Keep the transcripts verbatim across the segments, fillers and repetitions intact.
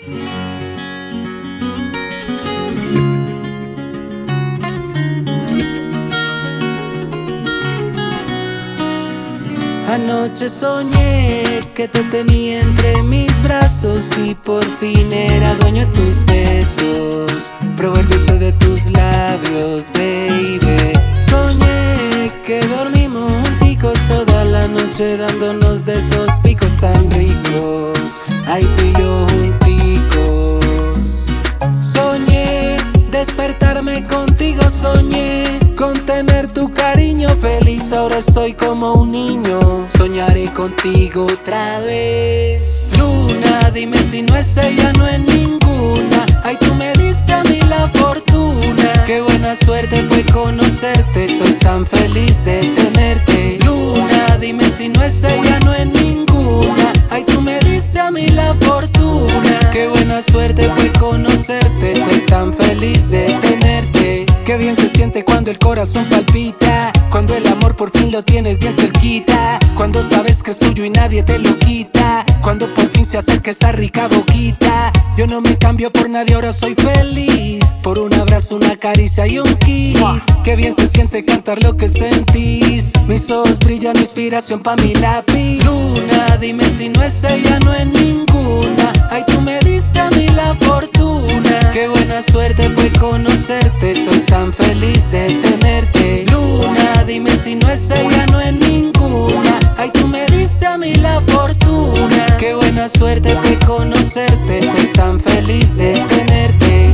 Anoche soñé que te tenía entre mis brazos y por fin era dueño de tus besos. Probé el dulce de tus labios, baby. Soñé que dormimos junticos toda la noche dándonos de esos picos tan ricos. Ay, tú y yo junticos. Soñé despertarme contigo, soñé con tener tu cariño feliz. Ahora estoy como un niño, soñaré contigo otra vez. Luna, dime si no es ella, no es ninguna. Ay, tú me diste a mí la fortuna. Qué buena suerte fue conocerte, soy tan feliz de tenerte. Luna, dime si no es ella, no es ninguna. Ay, tú me diste a mí la fortuna. Qué buena suerte fue conocerte, soy tan feliz de tenerte. Qué bien se siente cuando el corazón palpita, cuando el amor por fin lo tienes bien cerquita, cuando sabes que es tuyo y nadie te lo quita, cuando por fin se acerca esa rica boquita. Yo no me cambio por nadie, ahora soy feliz por un abrazo, una caricia y un kiss. Qué bien se siente cantar lo que sentís. Mis ojos brillan, inspiración pa' mi lápiz. Luna, dime si no es ella, no es ninguna. Ay, tú me diste a mí la fortuna. Qué buena suerte fue conocerte, soy tan feliz de tenerte. Luna, dime si no es ella, no es ninguna. Ay, tú me diste a mí la fortuna. Qué buena suerte fue conocerte, soy tan feliz de tenerte.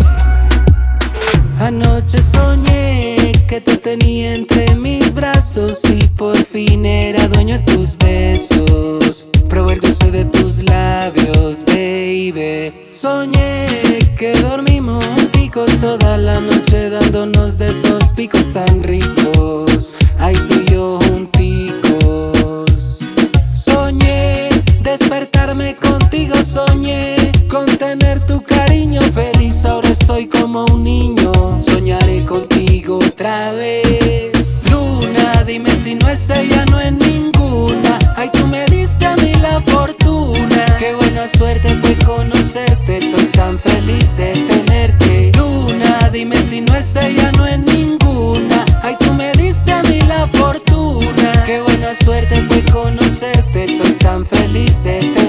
Anoche soñé que te tenía entre mis brazos y por fin era dueño de tus besos. Probé el dulce de tus labios, baby. Soñé que dormimos junticos toda la noche dándonos de esos picos tan ricos. Ay, tú y yo junticos. Soñé despertarme contigo, soñé con tener tu cariño feliz. Ahora estoy como un niño, soñaré contigo otra vez. Luna, dime si no es ella, no es ninguna. Ay, tú me diste a mí la fortuna. Qué buena suerte fue conocerte, soy tan feliz de tenerte. Luna, dime si no es ella, no es ninguna. Ay, tú me diste a mí la fortuna. Qué buena suerte fue conocerte, soy tan feliz de tenerte.